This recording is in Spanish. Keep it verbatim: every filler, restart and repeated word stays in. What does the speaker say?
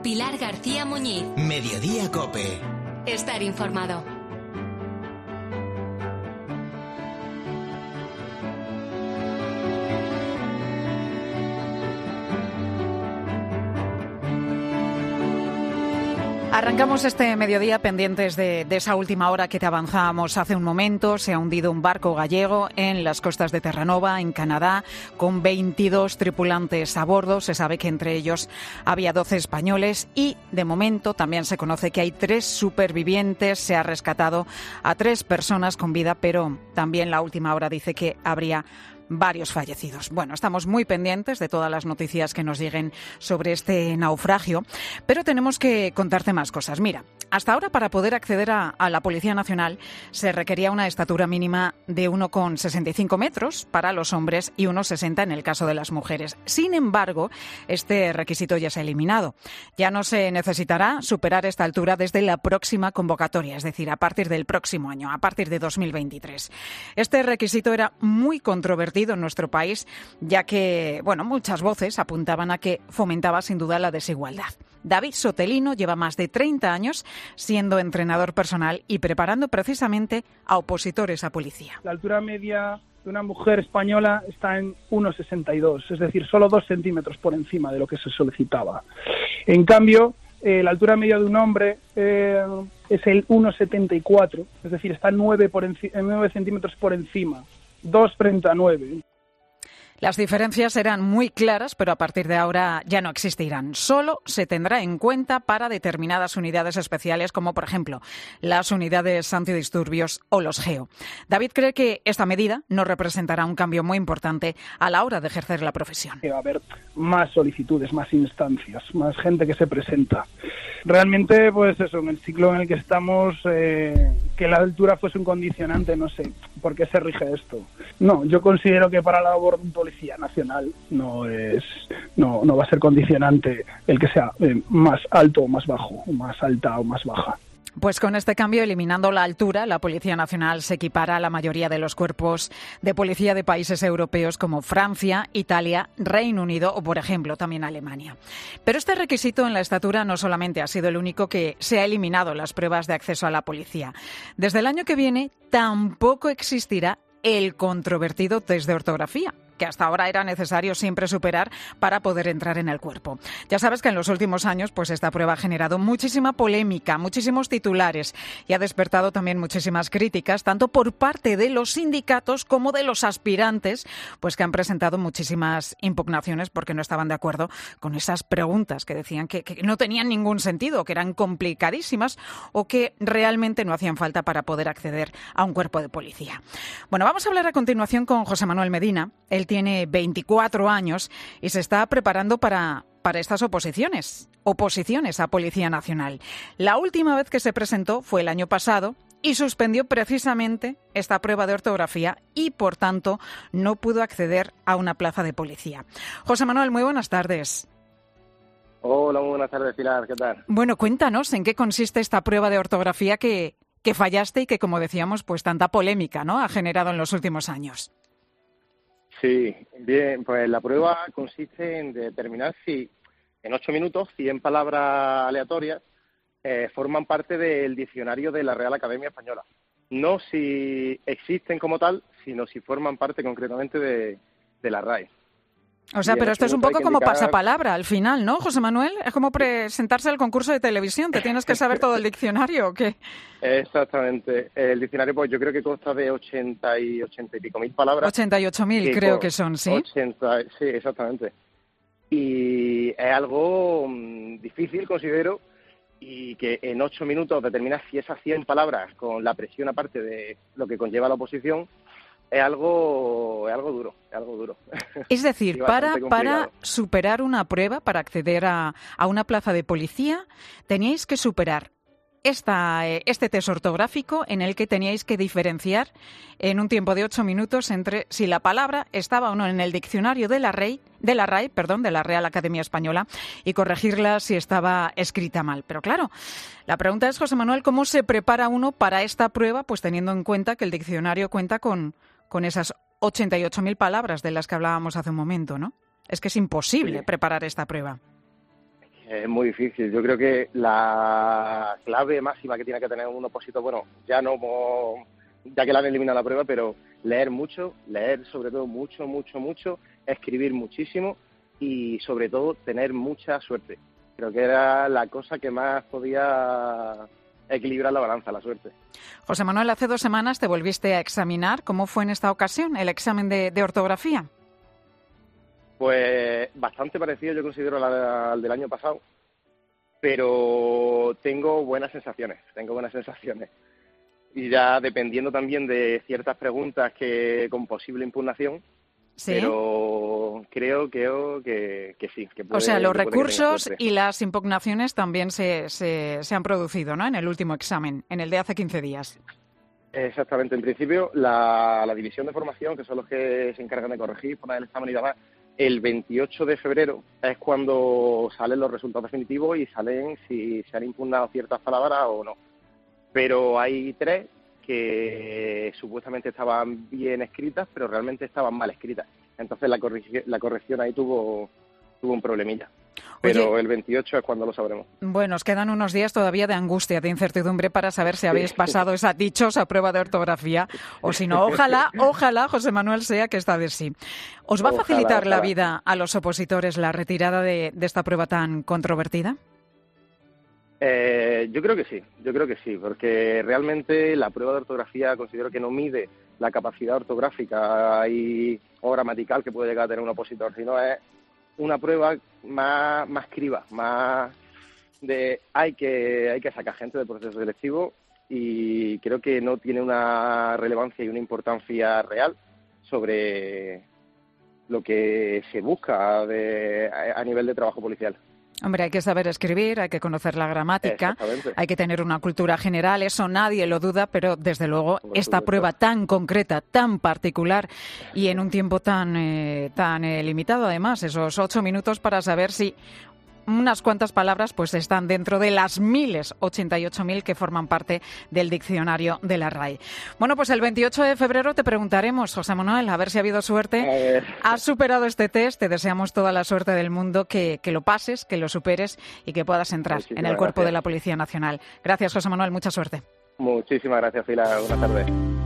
Pilar García Muñiz. Mediodía COPE. Estar informado. Arrancamos este mediodía pendientes de, de esa última hora que te avanzábamos hace un momento. Se ha hundido un barco gallego en las costas de Terranova, en Canadá, con veintidós tripulantes a bordo. Se sabe que entre ellos había doce españoles y, de momento, también se conoce que hay tres supervivientes. Se ha rescatado a tres personas con vida, pero también la última hora dice que habría varios fallecidos. Bueno, estamos muy pendientes de todas las noticias que nos lleguen sobre este naufragio, pero tenemos que contarte más cosas. Mira, hasta ahora para poder acceder a, a la Policía Nacional se requería una estatura mínima de uno coma sesenta y cinco metros para los hombres y uno coma sesenta en el caso de las mujeres. Sin embargo, este requisito ya se ha eliminado. Ya no se necesitará superar esta altura desde la próxima convocatoria, es decir, a partir del próximo año, a partir de dos mil veintitrés. Este requisito era muy controvertido en nuestro país, ya que, bueno, muchas voces apuntaban a que fomentaba sin duda la desigualdad. David Sotelino lleva más de treinta años siendo entrenador personal y preparando precisamente a opositores a policía. La altura media de una mujer española está en uno coma sesenta y dos, es decir, solo dos centímetros por encima de lo que se solicitaba. En cambio, eh, la altura media de un hombre eh, es el uno coma setenta y cuatro, es decir, está nueve, por enci- nueve centímetros por encima. dos frente a nueve. Las diferencias eran muy claras, pero a partir de ahora ya no existirán. Solo se tendrá en cuenta para determinadas unidades especiales, como por ejemplo las unidades antidisturbios o los GEO. David cree que esta medida no representará un cambio muy importante a la hora de ejercer la profesión. Va a haber más solicitudes, más instancias, más gente que se presenta. Realmente, pues eso, en el ciclo en el que estamos, eh, que la altura fuese un condicionante, no sé por qué se rige esto. No, yo considero que para la labor de un policía nacional no es, no, no va a ser condicionante el que sea eh, más alto o más bajo, más alta o más baja. Pues con este cambio, eliminando la altura, la Policía Nacional se equipara a la mayoría de los cuerpos de policía de países europeos como Francia, Italia, Reino Unido o, por ejemplo, también Alemania. Pero este requisito en la estatura no solamente ha sido el único que se ha eliminado en las pruebas de acceso a la policía. Desde el año que viene tampoco existirá el controvertido test de ortografía, que hasta ahora era necesario siempre superar para poder entrar en el cuerpo. Ya sabes que en los últimos años pues esta prueba ha generado muchísima polémica, muchísimos titulares y ha despertado también muchísimas críticas, tanto por parte de los sindicatos como de los aspirantes, pues que han presentado muchísimas impugnaciones porque no estaban de acuerdo con esas preguntas que decían que, que no tenían ningún sentido, que eran complicadísimas o que realmente no hacían falta para poder acceder a un cuerpo de policía. Bueno, vamos a hablar a continuación con José Manuel Medina. Él tiene veinticuatro años y se está preparando para, para estas oposiciones, oposiciones a Policía Nacional. La última vez que se presentó fue el año pasado y suspendió precisamente esta prueba de ortografía y, por tanto, no pudo acceder a una plaza de policía. José Manuel, muy buenas tardes. Hola, muy buenas tardes, Pilar, ¿qué tal? Bueno, cuéntanos en qué consiste esta prueba de ortografía que, que fallaste y que, como decíamos, pues tanta polémica, ¿no?, ha generado en los últimos años. Sí, bien, pues la prueba consiste en determinar si en ocho minutos cien palabras aleatorias eh, forman parte del diccionario de la Real Academia Española. No si existen como tal, sino si forman parte concretamente de, de la R A E. O sea, pero esto es un poco como indicar... pasapalabra al final, ¿no, José Manuel? Es como presentarse al concurso de televisión. ¿Te tienes que saber todo el diccionario o qué? Exactamente. El diccionario, pues yo creo que consta de ochenta y ochenta y pico mil palabras. ochenta y ocho mil creo que son, ¿sí? ochenta, sí, exactamente. Y es algo mmm, difícil, considero, y que en ocho minutos determinar si esas cien palabras, con la presión aparte de lo que conlleva la oposición, es algo, es algo duro, es algo duro. Es decir, para, para superar una prueba, para acceder a, a una plaza de policía, teníais que superar esta, este test ortográfico en el que teníais que diferenciar en un tiempo de ocho minutos entre si la palabra estaba o no en el diccionario de la R A E, de la R A E, perdón, de la Real Academia Española, y corregirla si estaba escrita mal. Pero claro, la pregunta es, José Manuel, ¿cómo se prepara uno para esta prueba, pues teniendo en cuenta que el diccionario cuenta con, con esas ochenta y ocho mil palabras de las que hablábamos hace un momento, ¿no? Es que es imposible sí. preparar esta prueba. Es muy difícil. Yo creo que la clave máxima que tiene que tener un opositor, bueno, ya no, ya que le han eliminado la prueba, pero leer mucho, leer sobre todo mucho, mucho, mucho, escribir muchísimo y sobre todo tener mucha suerte. Creo que era la cosa que más podía equilibrar la balanza, la suerte. José Manuel, hace dos semanas te volviste a examinar. ¿Cómo fue en esta ocasión el examen de, de ortografía? Pues bastante parecido, yo considero, al, al del año pasado, pero tengo buenas sensaciones, tengo buenas sensaciones. Y ya dependiendo también de ciertas preguntas que con posible impugnación, ¿sí? Pero creo, creo que, que sí. Que puede, o sea, los que recursos y las impugnaciones también se, se, se han producido, ¿no?, en el último examen, en el de hace quince días. Exactamente. En principio, la, la división de formación, que son los que se encargan de corregir, poner el examen y demás, el veintiocho de febrero es cuando salen los resultados definitivos y salen si se han impugnado ciertas palabras o no. Pero hay tres que supuestamente estaban bien escritas, pero realmente estaban mal escritas. Entonces la, corrigi- la corrección ahí tuvo, tuvo un problemilla. Pero Oye, el veintiocho es cuando lo sabremos. Bueno, os quedan unos días todavía de angustia, de incertidumbre para saber si habéis sí. pasado esa dichosa prueba de ortografía o si no. Ojalá, ojalá, José Manuel, sea que esta vez sí. ¿Os va ojalá, a facilitar ojalá. la vida a los opositores la retirada de, de esta prueba tan controvertida? Eh, yo creo que sí, yo creo que sí, porque realmente la prueba de ortografía considero que no mide la capacidad ortográfica y o gramatical que puede llegar a tener un opositor, sino es una prueba más, más criba, más de hay que hay que sacar gente del proceso selectivo y creo que no tiene una relevancia y una importancia real sobre lo que se busca de, a nivel de trabajo policial. Hombre, hay que saber escribir, hay que conocer la gramática, hay que tener una cultura general, eso nadie lo duda, pero desde luego esta prueba tan concreta, tan particular y en un tiempo tan, eh, tan eh, limitado, además, esos ocho minutos para saber si unas cuantas palabras pues están dentro de las miles, ochenta y ocho mil que forman parte del diccionario de la R A E. Bueno, pues el veintiocho de febrero te preguntaremos, José Manuel, a ver si ha habido suerte. Has superado este test, te deseamos toda la suerte del mundo, que, que lo pases, que lo superes y que puedas entrar Muchísimas en el cuerpo gracias. de la Policía Nacional. Gracias, José Manuel, mucha suerte. Muchísimas gracias, Pilar. Buenas tardes.